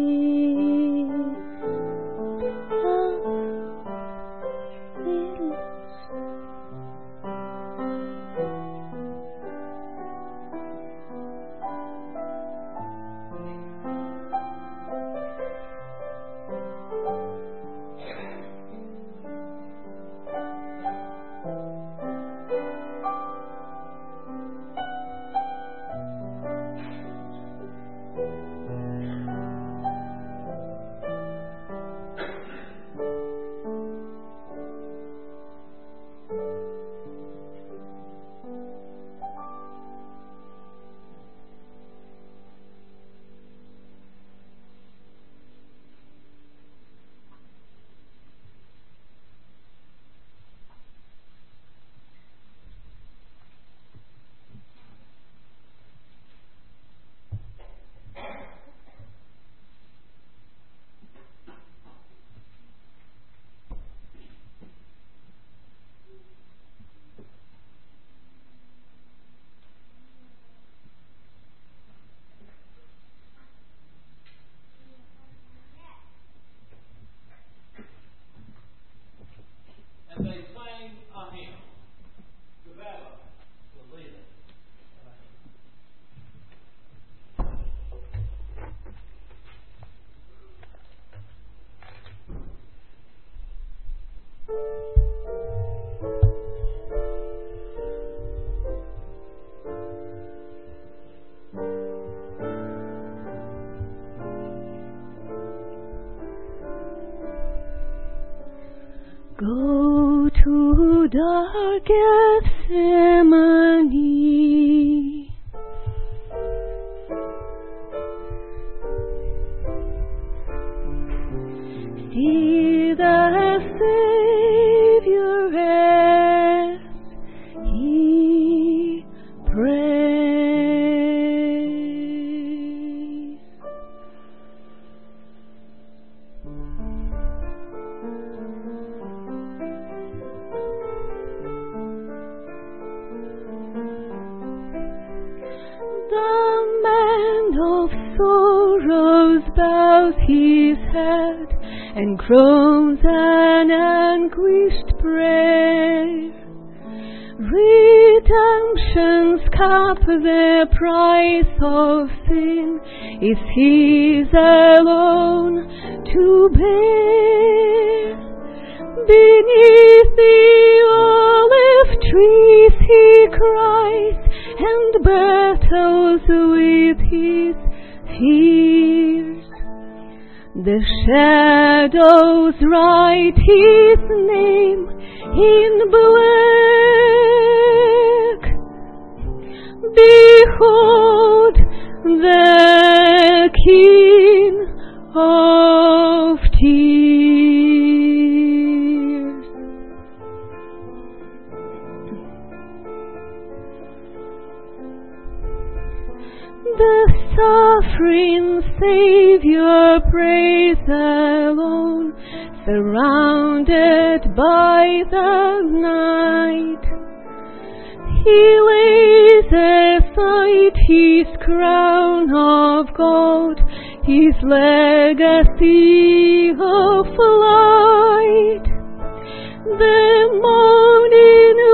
And they sang a hymn. Develop the leader.
Go to dark Gethsemane, see the Savior as He prays. The man of sorrows bows his head and groans an anguished prayer. Redemption's cup, the price of sin, is his alone to bear. Beneath the olive trees he cries and battles with his fears. The shadows write his name in black. Behold the King of tears. The suffering Savior prays alone, surrounded by the night. He lays aside his crown of gold, his legacy of light. The